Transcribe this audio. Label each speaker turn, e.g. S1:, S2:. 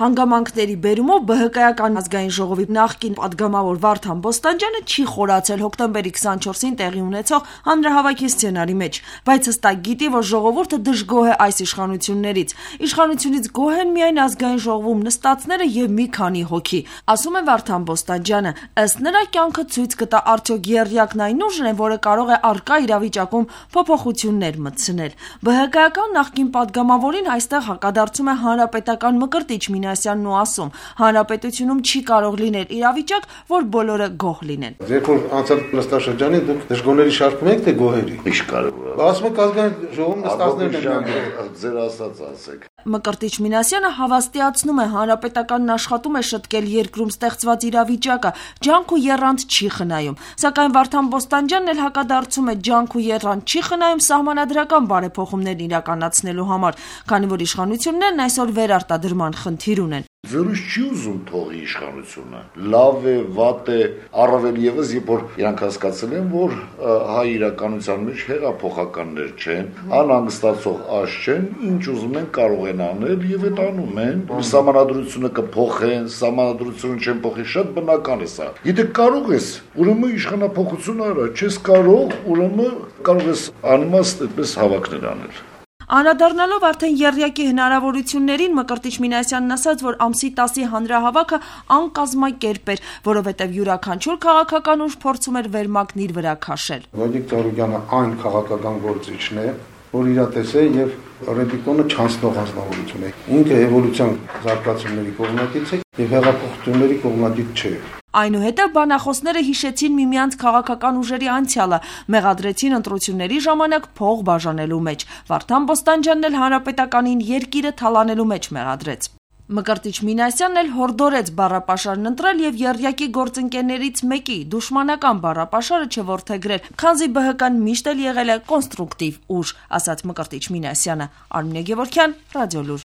S1: Հանգամանքների բերումով ԲՀԿ-ական ազգային ժողովի նախկին պատգամավոր Վարդան Բոստանջյանը չի խորացել հոկտեմբերի 24-ին տեղի ունեցող հանրահավաքի սցենարի մեջ, բայց հստակ գիտի, որ ժողովուրդը դժգոհ է այս իշխանություններից։ Իշխանությունից գոհ են միայն ազգային ժողովում նստածները եւ մի քանի հոգի, ասում է Վարդան Բոստանջյանը։ Ըստ նրա, կյանքը ցույց կտա արդյոք եռյակն այն ուժն է, որը կարող է առկա իրավիճակում փոփոխություններ մտցնել։ ԲՀԿ-ական նախկին պատգամավորին այստեղ հակադարձում է հանրապետական Մկրտիչ Մինասյանն ու ասում. հանրապետությունում չի կարող լինել իրավիճակ, որ բոլորը գոհ լինեն։
S2: Երբ որ անցյալ նստաշրջանին դուք դժգոհների շարքում եք, թե գոհերի։
S3: Ինչ կարող։
S2: Ասում եք ազգային ժողովում նստածներն են
S3: ձեր ասած։
S1: Մկրտիչ Մինասյանը հավաստիացնում է, հանրապետականն աշխատում է շտկել երկրում ստեղծված իրավիճակը, ջանք ու եռանդ չի խնայում։ Սակայն Վարդան Բոստանջյանն էլ հակադարձում է, ջանք ու եռանդ չի խնայում սահմանադրական բարեփոխումներ իրականացնելու համար, քանի որ իշխանություններն այսօր վերարտադրման խնդիր ունեն։
S3: Վերուս չի ուզում թողի իշխանությունը։ Լավ է, վատ է, առավել եւս, երբ որ իրանք հասկացել են, որ հայ իրականության մեջ հեղափոխականներ չեն, անհանգստացող աշ չեն, ինչ ուզում են կարող են անել եւ այդ անում են։ Սահմանադրությունը կփոխեն, սահմանադրությունը չեն փոխի, շատ բնական է սա։ Եթե կարող ես, ուրեմն իշխանապողություն արա, չես կարող, ուրեմն կարող ես անիմաստ այդպես հավաքներ անել։
S1: Անդրադառնալով արդեն եռյակի հնարավորություններին, Մկրտիչ Մինասյանն ասաց, որ ամսի 10-ի հանրահավաքը անկազմակերպ էր, որովհետև յուրաքանչյուր քաղաքական ուժ փորձում էր վերմակն իր վրա քաշել։
S2: Լոդիկ Ծառուկյանը այն քաղաքական գործիչն է, որ իրատես է եւ Ռեբիկոնը չանցնող անձնավորություն է։ Ինքը էվոլյուցիան զարգացումների կողմնակից է եւ հեղափոխությունների կողմնակից չէ։
S1: Այնուհետև բանախոսները հիշեցին միմյանց քաղաքական ուժերի անցյալը, մեղադրեցին ընտրությունների ժամանակ փող բաժանելու մեջ։ Վարդան Բոստանջյանն էլ հանրապետականին երկիրը թալանելու մեջ մեղադրեց։ Մկրտիչ Մինասյանն էլ հորդորեց բառապաշարն ընտրել եւ եռյակի գործընկերներից մեկի դուշմանական բառապաշարը չորթեգրել, քանզի ԲՀԿ-ն միշտ էլ եղել է կոնստրուկտիվ ուժ, ասաց Մկրտիչ Մինասյանը։ Արմինե Գևորգյան, Ռադիոլուր։